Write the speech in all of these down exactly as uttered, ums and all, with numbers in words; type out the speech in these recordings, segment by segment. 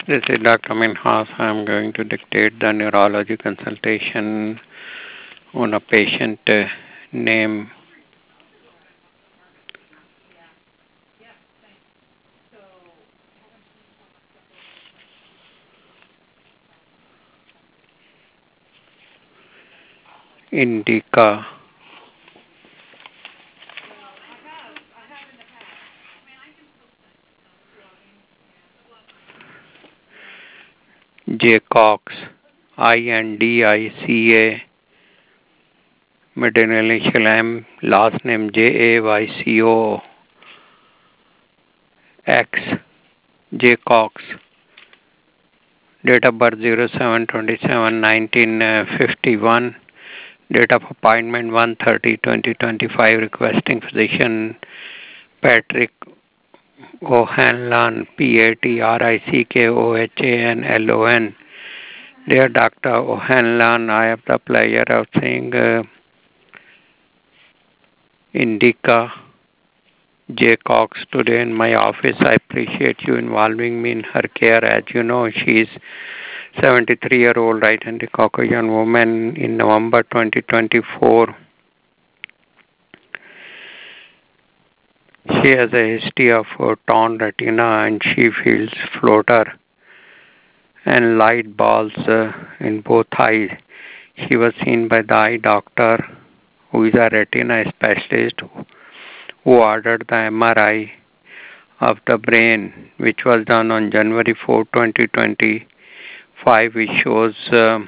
This is Doctor Minhas. I am going to dictate the neurology consultation on a patient uh, name Indica J. Cox, I N D I C A, middle initial M, last name J A Y C O X, J. Cox, date of birth zero seven twenty-seven nineteen fifty-one, date of appointment one thirty twenty twenty-five, requesting physician Patrick O'Hanlon, P A T R I C K O H A N L O N. Dear Doctor O'Hanlon, I have the pleasure of seeing uh, Indica J. Cox today in my office. I appreciate you involving me in her care. As you know, she is seventy-three-year-old right-handed Caucasian woman. In November twenty twenty-four, she has a history of uh, torn retina and she feels floater and light balls uh, in both eyes. She was seen by the eye doctor, who is a retina specialist, who ordered the M R I of the brain, which was done on January fourth, twenty twenty-five, which shows uh,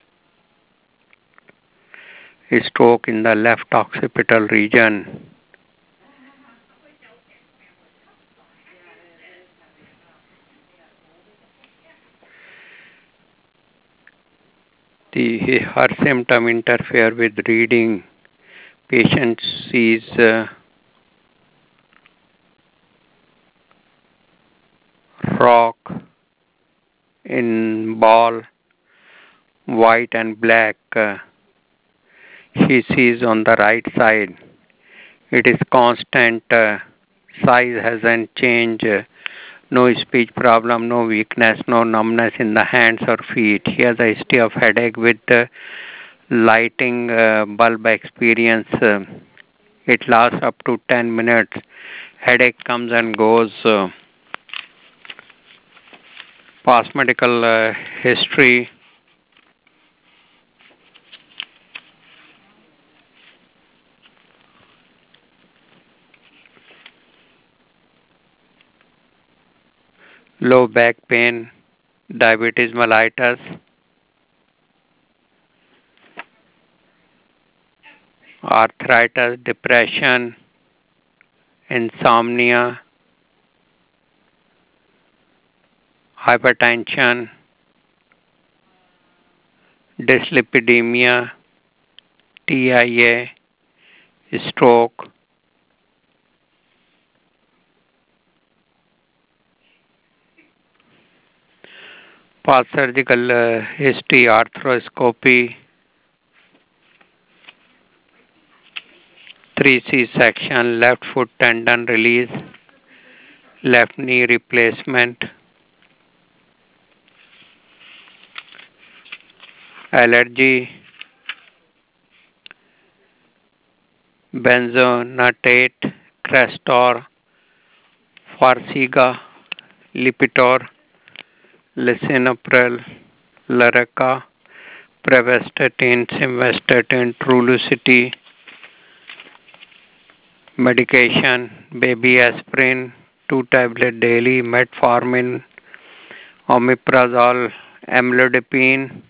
a stroke in the left occipital region. The, her symptom interfere with reading. Patient sees uh, rock in ball, white and black. Uh, she sees on the right side. It is constant. Uh, size hasn't changed. Uh, no speech problem, no weakness, no numbness in the hands or feet. He has a history of headache with uh, lighting uh, bulb experience. Uh, it lasts up to ten minutes. Headache comes and goes. Uh, past medical uh, history. Low back pain, diabetes mellitus, arthritis, depression, insomnia, hypertension, dyslipidemia, T I A, stroke, past surgical uh, history, arthroscopy, three C section, left foot tendon release, left knee replacement, allergy, benzonatate, Crestor, Farxiga, Lipitor, Lisinopril, Lyrica, Pravastatin, Simvastatin, Trulicity, medication, baby aspirin, two tablet daily, metformin, omeprazole, amlodipine,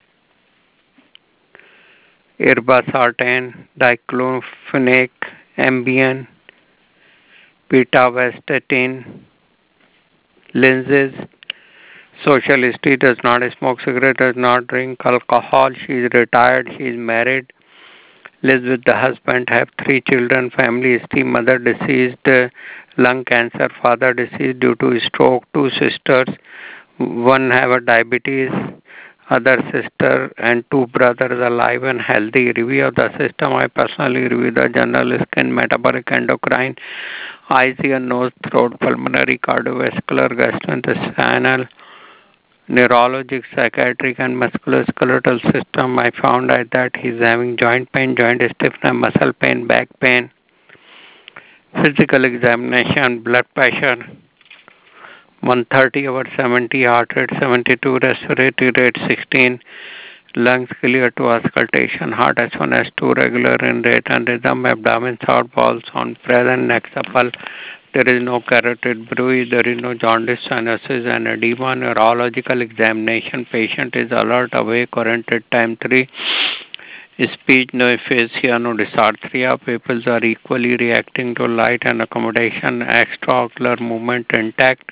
irbesartan, diclofenac, Ambien, pitavastatin, lenses. Social history: does not smoke cigarette, does not drink alcohol. She is retired, she is married, lives with the husband, have three children, family history: mother deceased, uh, lung cancer, father deceased due to stroke, two sisters, one have a diabetes, other sister and two brothers alive and healthy. Review of the system: I personally review the general skin, metabolic, endocrine, eyes, ear, nose, throat, pulmonary, cardiovascular, gastrointestinal, neurologic, psychiatric, and musculoskeletal system. I found out that he's having joint pain, joint stiffness, muscle pain, back pain, physical examination, blood pressure one thirty over seventy, heart rate seventy-two, respiratory rate sixteen, lungs clear to auscultation, heart S one S two regular in rate and rhythm, abdomen sound, ball sound present, neck supple. There is no carotid bruise, there is no jaundice, cyanosis, and edema. Neurological examination. Patient is alert, awake, oriented. Time three. Speech, no aphasia, no dysarthria. Pupils are equally reacting to light and accommodation. Extraocular movement intact.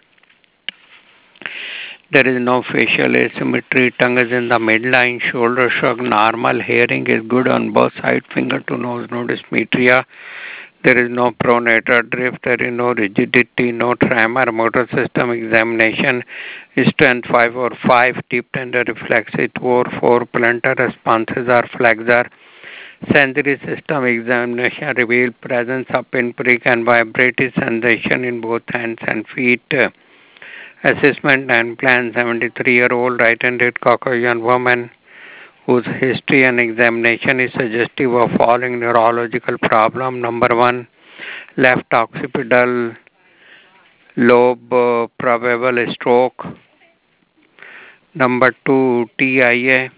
There is no facial asymmetry. Tongue is in the midline. Shoulder shrug normal. Hearing is good on both sides. Finger to nose, no dysmetria. There is no pronator drift. There is no rigidity, no tremor. Motor system examination. Strength five or five. Deep tender reflexes two or four. Plantar responses are flexor. Sensory system examination revealed presence of pinprick and vibratory sensation in both hands and feet. Assessment and plan. seventy-three-year-old right-handed Caucasian woman whose history and examination is suggestive of following neurological problem. Number one, left occipital lobe uh, probable stroke. Number two, T I A.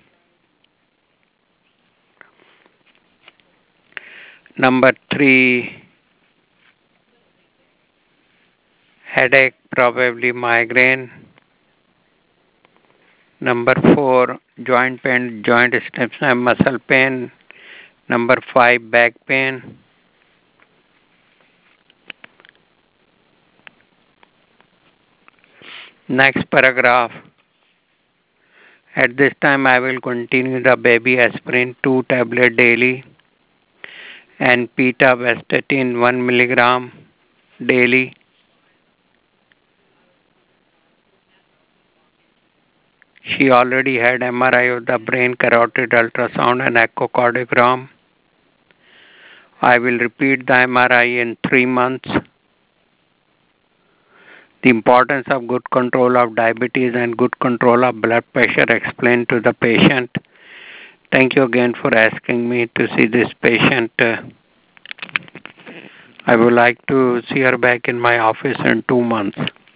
Number three, headache, probably migraine. Number four, joint pain, joint stiffness, muscle pain. Number five, back pain. Next paragraph. At this time, I will continue the baby aspirin two tablet daily and pitavastatin one milligram daily. She already had M R I of the brain, carotid ultrasound, and echocardiogram. I will repeat the M R I in three months. The importance of good control of diabetes and good control of blood pressure explained to the patient. Thank you again for asking me to see this patient. I would like to see her back in my office in two months.